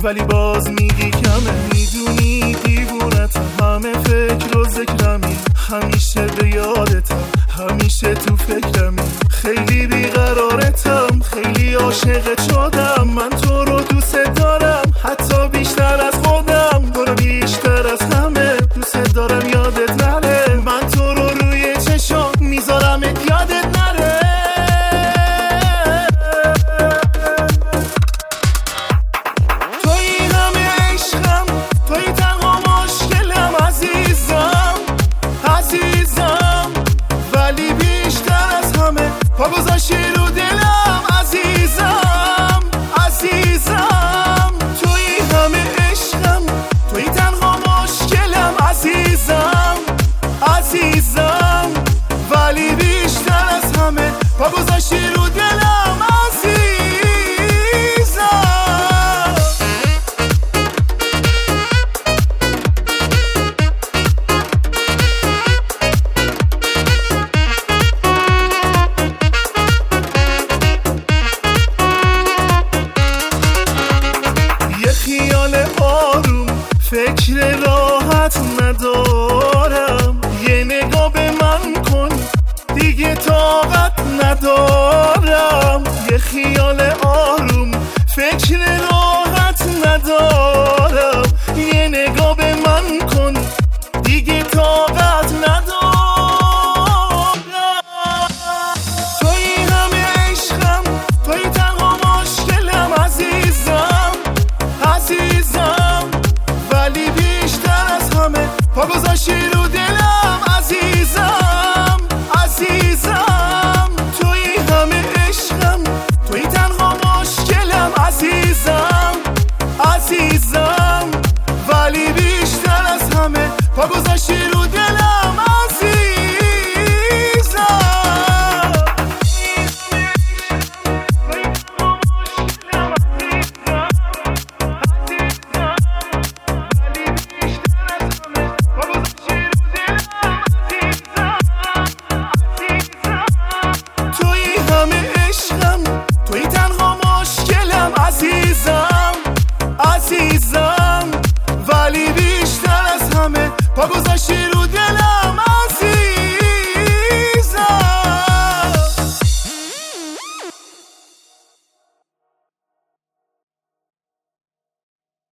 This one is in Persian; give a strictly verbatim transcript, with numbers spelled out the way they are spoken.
ولی باز میگی کمه. میدونی دیوونتم، همه فکر و ذکرمی، همیشه به یادتم، همیشه تو فکرمی. خیلی بیقرارتم، خیلی عاشقت شدم. من تو رو دوست دارم، حتی بیشتر از خودم. تو رو بیشتر از همه دوست دارم، یادت نره. من تو رو روی چشم میذارم، یادت نره. توی همه عشقم، توی تنها مشکلم عزیزم، عزیزم. ولی بیشتر از همه پا گذاشتی رو دلم عزیزم، عزیزم. توی همه عشقم، توی تنها مشکلم عزیزم، عزیزم. ولی بیشتر از همه پا گذاشتی رو دلم.